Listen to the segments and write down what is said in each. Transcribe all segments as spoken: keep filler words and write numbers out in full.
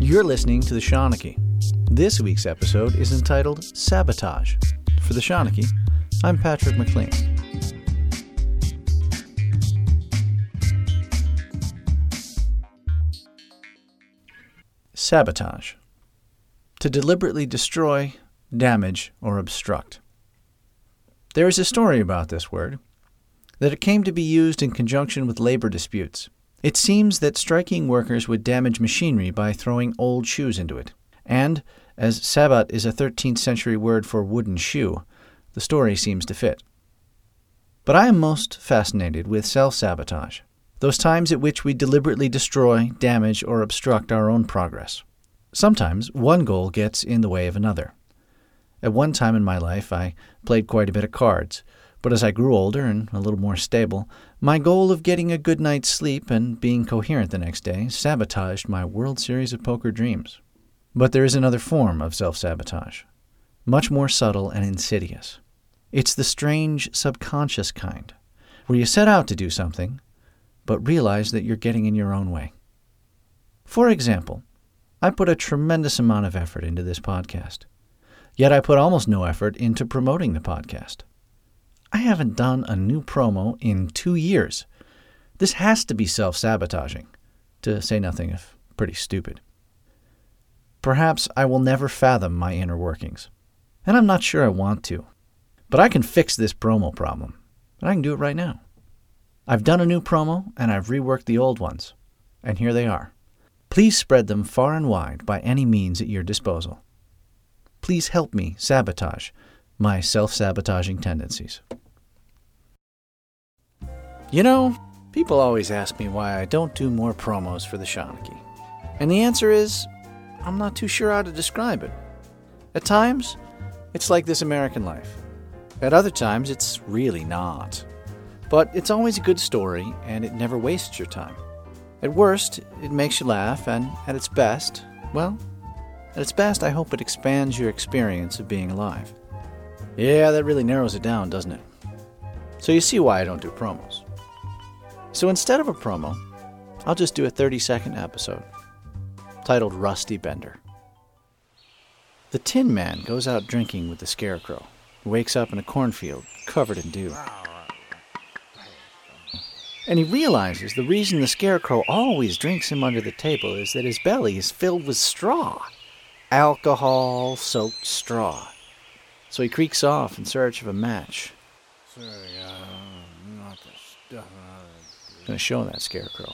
You're listening to The Shawnee. This week's episode is entitled Sabotage. For The Shawnee, I'm Patrick McLean. Sabotage. To deliberately destroy, damage, or obstruct. There is a story about this word, that it came to be used in conjunction with labor disputes. It seems that striking workers would damage machinery by throwing old shoes into it. And, as sabbat is a thirteenth century word for wooden shoe, the story seems to fit. But I am most fascinated with self-sabotage, those times at which we deliberately destroy, damage, or obstruct our own progress. Sometimes one goal gets in the way of another. At one time in my life, I played quite a bit of cards. But as I grew older and a little more stable, my goal of getting a good night's sleep and being coherent the next day sabotaged my World Series of Poker dreams. But there is another form of self-sabotage, much more subtle and insidious. It's the strange subconscious kind, where you set out to do something, but realize that you're getting in your own way. For example, I put a tremendous amount of effort into this podcast, yet I put almost no effort into promoting the podcast. I haven't done a new promo in two years. This has to be self-sabotaging, to say nothing of pretty stupid. Perhaps I will never fathom my inner workings, and I'm not sure I want to. But I can fix this promo problem, and I can do it right now. I've done a new promo, and I've reworked the old ones, and here they are. Please spread them far and wide by any means at your disposal. Please help me sabotage my self-sabotaging tendencies. You know, people always ask me why I don't do more promos for the Shawnee. And the answer is, I'm not too sure how to describe it. At times, it's like This American Life. At other times, it's really not. But it's always a good story, and it never wastes your time. At worst, it makes you laugh, and at its best, well, at its best, I hope it expands your experience of being alive. Yeah, that really narrows it down, doesn't it? So you see why I don't do promos. So instead of a promo, I'll just do a thirty-second episode titled Rusty Bender. The Tin Man goes out drinking with the Scarecrow, who wakes up in a cornfield covered in dew. And he realizes the reason the Scarecrow always drinks him under the table is that his belly is filled with straw. Alcohol-soaked straw. So he creaks off in search of a match. I'm going to show that Scarecrow.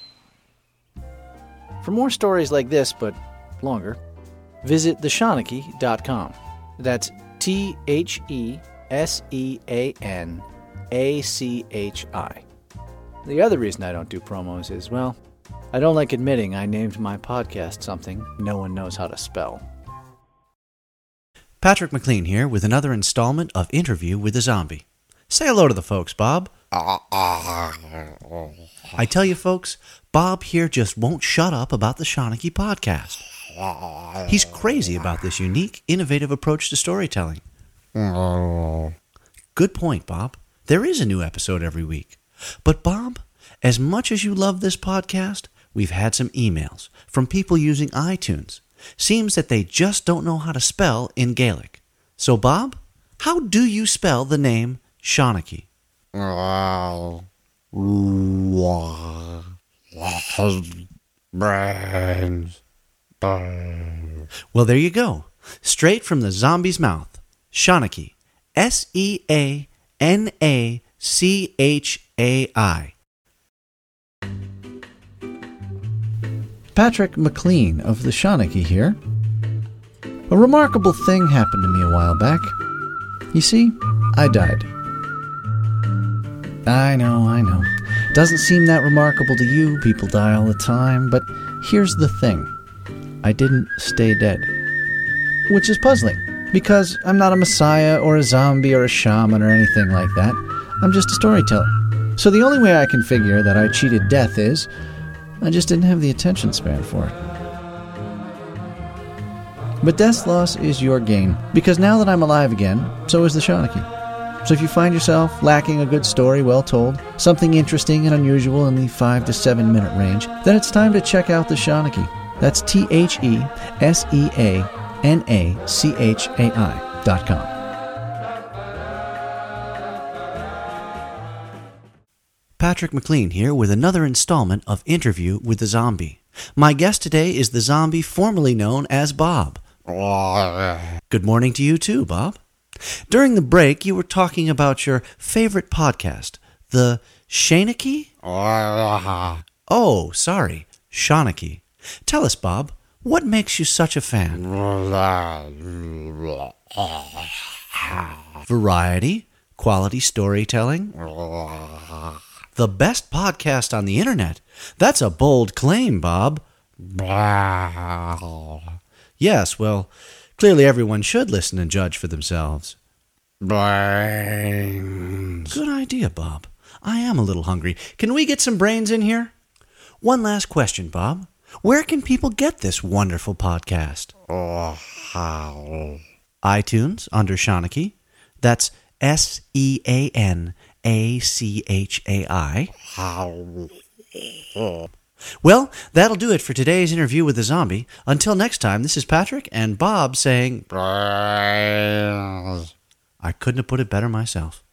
For more stories like this, but longer, visit the shawnee dot com. That's T H E S E A N A C H I. The other reason I don't do promos is, well, I don't like admitting I named my podcast something no one knows how to spell. Patrick McLean here with another installment of Interview with a Zombie. Say hello to the folks, Bob. I tell you, folks, Bob here just won't shut up about the Shawnee podcast. He's crazy about this unique, innovative approach to storytelling. Good point, Bob. There is a new episode every week. But, Bob, as much as you love this podcast, we've had some emails from people using iTunes. Seems that they just don't know how to spell in Gaelic. So, Bob, how do you spell the name Shawnee? Well, there you go. Straight from the zombie's mouth. Shawnee. S E A N A C H A I. Patrick McLean of the Shawnee here. A remarkable thing happened to me a while back. You see, I died. I know, I know. Doesn't seem that remarkable to you, people die all the time, but here's the thing. I didn't stay dead. Which is puzzling, because I'm not a messiah or a zombie or a shaman or anything like that. I'm just a storyteller. So the only way I can figure that I cheated death is, I just didn't have the attention span for it. But death's loss is your gain, because now that I'm alive again, so is the Shawnee. So if you find yourself lacking a good story well told, something interesting and unusual in the five to seven minute range, then it's time to check out the Shawnee. That's T H E S E A N A C H A I dot com. Patrick McLean here with another installment of Interview with the Zombie. My guest today is the zombie formerly known as Bob. Good morning to you too, Bob. During the break, you were talking about your favorite podcast, the Shanachie? Oh, sorry, Shanachie. Tell us, Bob, what makes you such a fan? Variety? Quality storytelling? The best podcast on the internet? That's a bold claim, Bob. Yes, well, clearly everyone should listen and judge for themselves. Brains. Good idea, Bob. I am a little hungry. Can we get some brains in here? One last question, Bob. Where can people get this wonderful podcast? Oh, how? iTunes under Shanachie. That's S E A N A C H A I. How? Well, that'll do it for today's interview with the zombie. Until next time, this is Patrick and Bob saying, Brains. I couldn't have put it better myself.